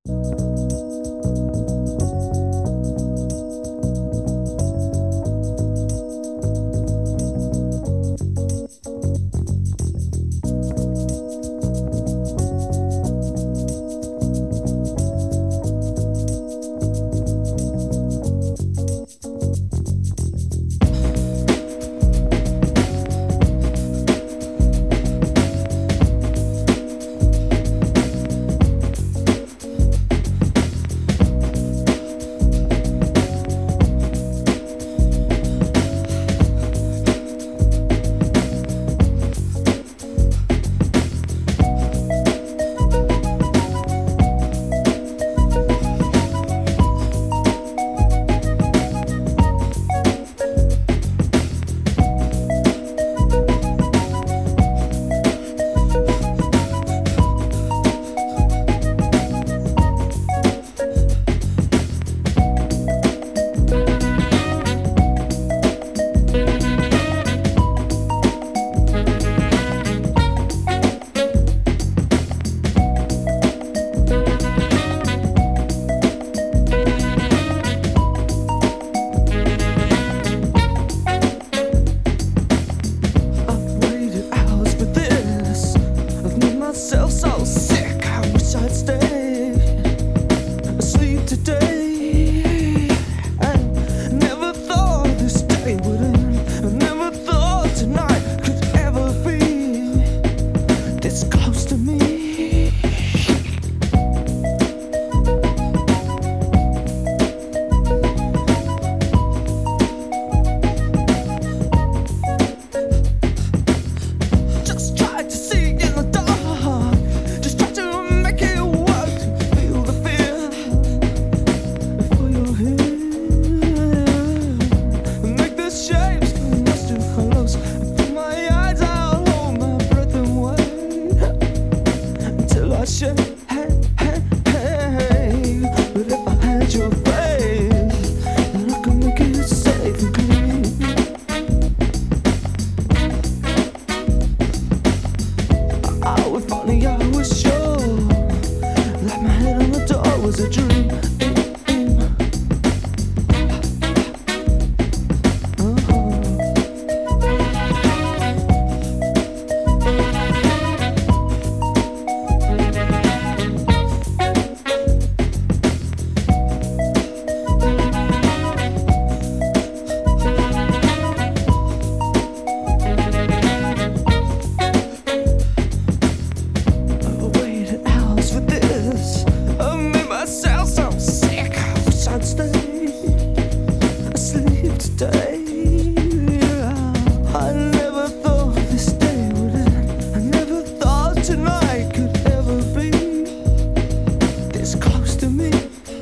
myself so sick, I wish I'd stay asleep today. I never thought this day would end. I never thought tonight could ever be this close to me. Just tried to see in the dark, just tried to make it work, to feel the fear before you're here. Make the shapes too much too close. Open my eyes, I'll hold my breath and wait until I shake. But if I had your face, then I could make it safe and clean. If only I was sure that my head on the door was a dream. I never thought this day would end. I never thought tonight could ever be this close to me.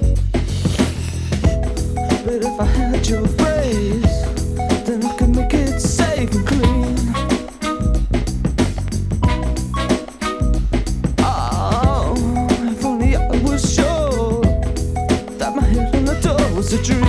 But if I had your face, then I could make it safe and clean. Oh, if only I was sure that my head on the door was a dream.